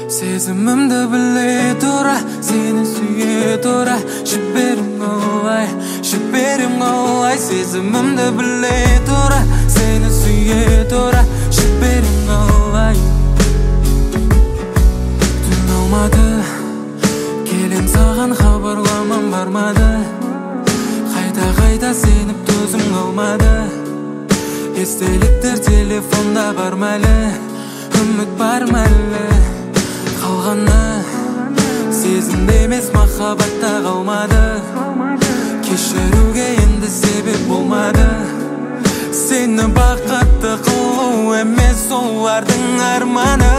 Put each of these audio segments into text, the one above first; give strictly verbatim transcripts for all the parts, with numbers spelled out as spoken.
Сезімімді біле тұра, сені сүйе тұра, жіберім қалай, жіберім қалай. Сезімімді біле тұра, сені сүйе тұра, жіберім қалай. Түн алмады, келем саған хабарламам бармады. Қайта-қайта сеніп төзім қалмады. Естеліктер телефонда бар мәлі, үміт бар мәлі. Қалғаны сезімде емес махаббатта қалмады. Кешіруге енді себеп болмады. Сені бақытты қылу емес олардың арманы.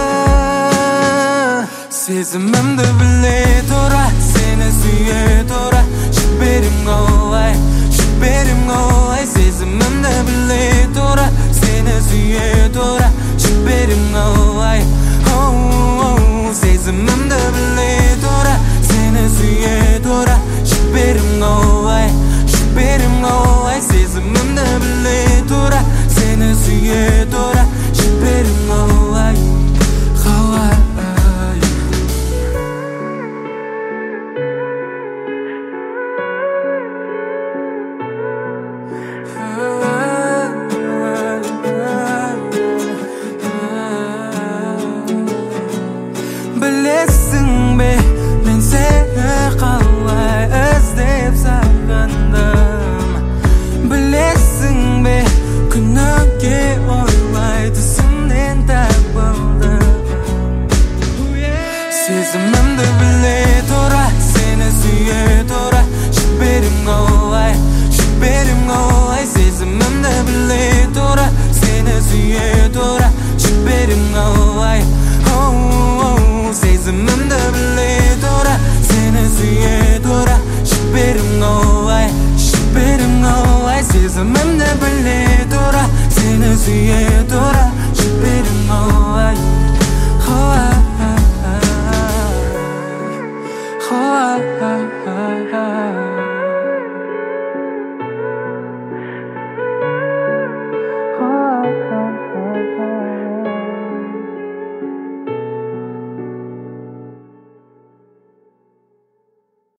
Сезімімді біле тұра, сені сүйе тұра, жіберім қалай, жіберім қалай. Сезімімді біле тұра, сені сүйе тұра, жіберім қалай. Сезімімді біле тұра, сені сүйе тұра, жіберім қалай, жіберім қалай. Сезімімді біле тұра, сені сүйе тұра, жіберім қалай, қалай. Білесің бе, мен сені қалай іздеп сағындым. Білесің бе, күніге ойлай түсімнен табылдым. Сезімімді біле тұра, сені сүйе тұра, жіберім қалай, жіберім қалай. Сезімімді біле тұра, сені сүйе тұра, жіберім қалай. Сезімім